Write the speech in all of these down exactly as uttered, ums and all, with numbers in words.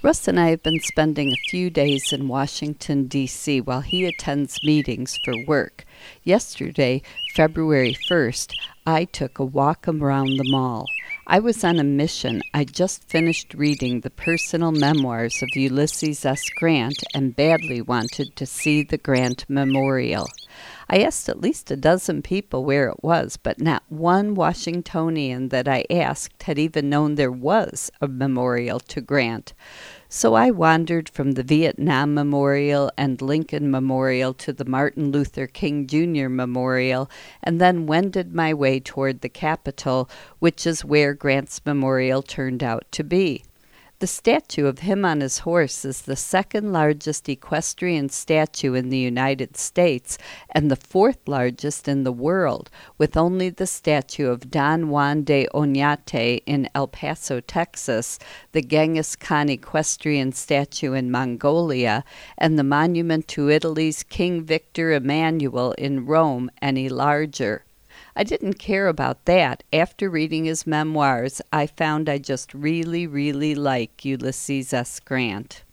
Russ and I have been spending a few days in Washington, D C while he attends meetings for work. Yesterday, February first, I took a walk around the mall. I was on a mission. I just finished reading the personal memoirs of Ulysses S. Grant and badly wanted to see the Grant Memorial. I asked at least a dozen people where it was, but not one Washingtonian that I asked had even known there was a memorial to Grant. So I wandered from the Vietnam Memorial and Lincoln Memorial to the Martin Luther King Junior Memorial, and then wended my way toward the Capitol, which is where Grant's memorial turned out to be. The statue of him on his horse is the second largest equestrian statue in the United States and the fourth largest in the world, with only the statue of Don Juan de Oñate in El Paso, Texas, the Genghis Khan equestrian statue in Mongolia, and the monument to Italy's King Victor Emmanuel in Rome any larger. I didn't care about that. After reading his memoirs, I found I just really, really like Ulysses S. Grant.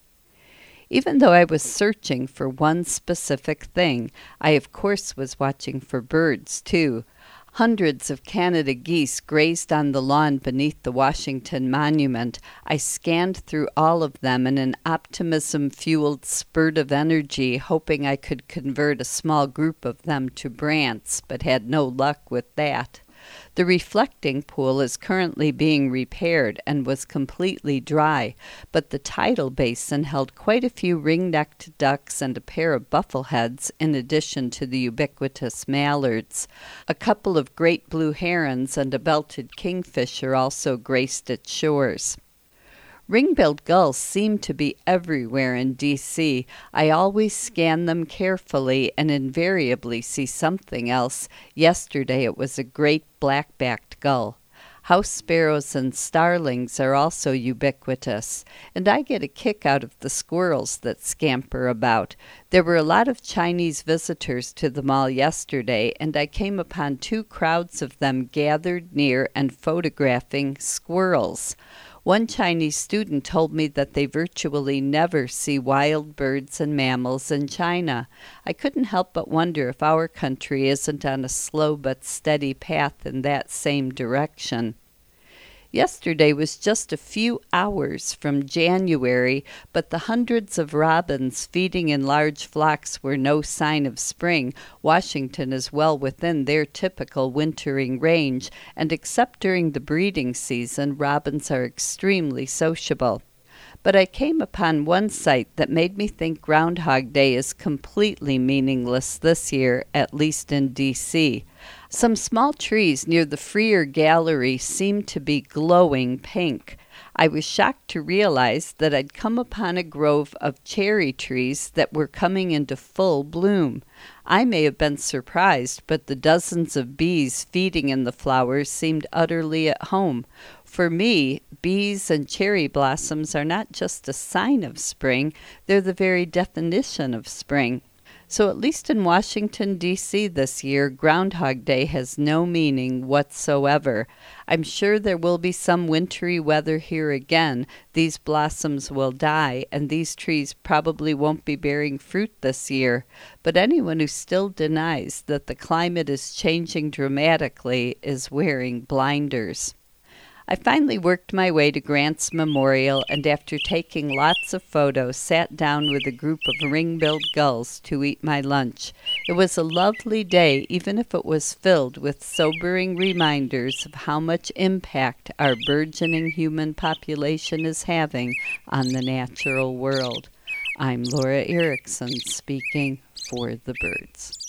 Even though I was searching for one specific thing, I of course was watching for birds, too. Hundreds of Canada geese grazed on the lawn beneath the Washington Monument. I scanned through all of them in an optimism-fueled spurt of energy, hoping I could convert a small group of them to brants, but had no luck with that. The reflecting pool is currently being repaired and was completely dry, but the tidal basin held quite a few ring-necked ducks and a pair of buffleheads in addition to the ubiquitous mallards. A couple of great blue herons and a belted kingfisher also graced its shores. Ring-billed gulls seem to be everywhere in D C. I always scan them carefully and invariably see something else. Yesterday it was a great black-backed gull. House sparrows and starlings are also ubiquitous, and I get a kick out of the squirrels that scamper about. There were a lot of Chinese visitors to the mall yesterday, and I came upon two crowds of them gathered near and photographing squirrels. One Chinese student told me that they virtually never see wild birds and mammals in China. I couldn't help but wonder if our country isn't on a slow but steady path in that same direction. Yesterday was just a few hours from January, but the hundreds of robins feeding in large flocks were no sign of spring. Washington is well within their typical wintering range, and except during the breeding season, robins are extremely sociable. But I came upon one sight that made me think Groundhog Day is completely meaningless this year, at least in D C. Some small trees near the Freer Gallery seemed to be glowing pink. I was shocked to realize that I'd come upon a grove of cherry trees that were coming into full bloom. I may have been surprised, but the dozens of bees feeding in the flowers seemed utterly at home. For me, bees and cherry blossoms are not just a sign of spring, they're the very definition of spring. So at least in Washington, D C this year, Groundhog Day has no meaning whatsoever. I'm sure there will be some wintry weather here again. These blossoms will die, and these trees probably won't be bearing fruit this year. But anyone who still denies that the climate is changing dramatically is wearing blinders. I finally worked my way to Grant's Memorial, and after taking lots of photos, sat down with a group of ring-billed gulls to eat my lunch. It was a lovely day, even if it was filled with sobering reminders of how much impact our burgeoning human population is having on the natural world. I'm Laura Erickson, speaking for the birds.